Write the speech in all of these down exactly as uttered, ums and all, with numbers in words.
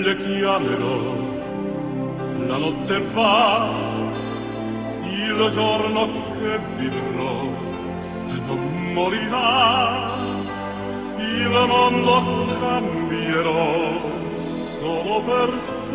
le chiamerò, la notte fa, il giorno che vivrò non morirà, il mondo cambierò solo per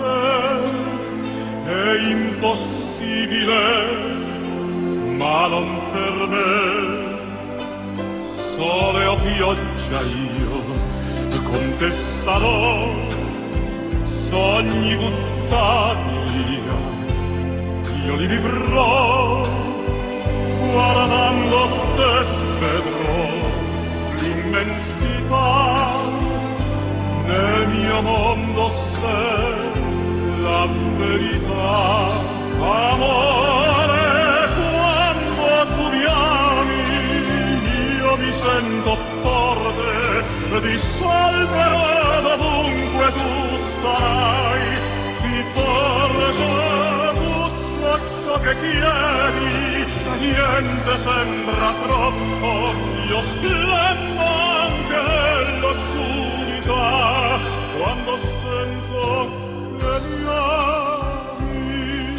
te, è impossibile, ma non per me. Sole o pioggia io contestarò, sogni buttati via, io li vivrò, guardando te vedrò l'immensità, nel mio mondo sei la verità. Amore, quando tu mi ami, io mi sento forte, ti salverò dovunque tu sarai, ti porgo tutto ciò che chiedi, niente sembra troppo, io splendo anche nell'oscurità, quando sento che mi ami.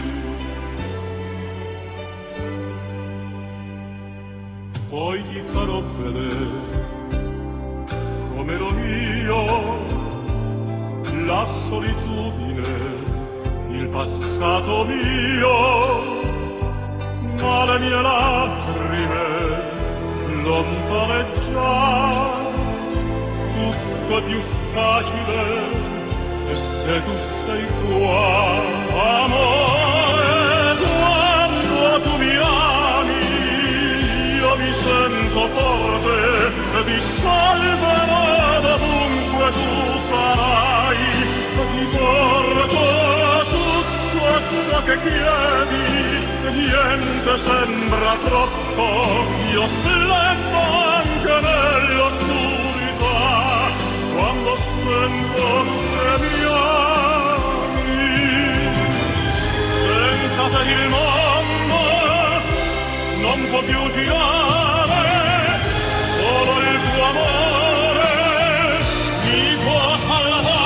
Poi ti farò vedere com'ero io, la solitudine, il passato mio, ma le mie lacrime lontane già, tutto è più facile se tu sei qua. Amore, quando tu mi ami, io mi sento forte, ti salverò dovunque tu sarai, ti porgo tutto ciò che chiedi, niente sembra troppo, io splendo anche nell'oscurità, quando sento che mi ami. Senza te il mondo non può più girare, solo il tuo amore mi può salvare.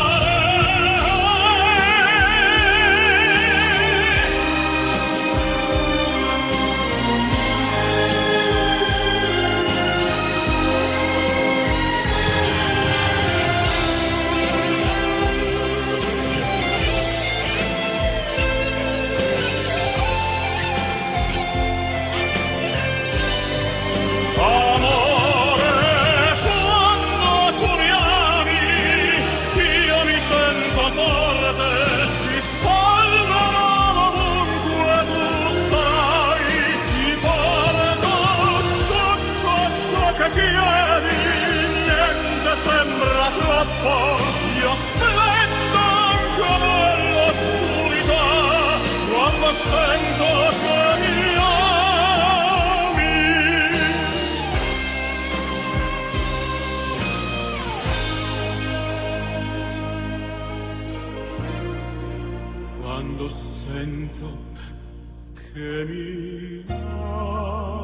Io splendo anche nell'oscurità, quando sento che mi ami. Quando sento che mi ami.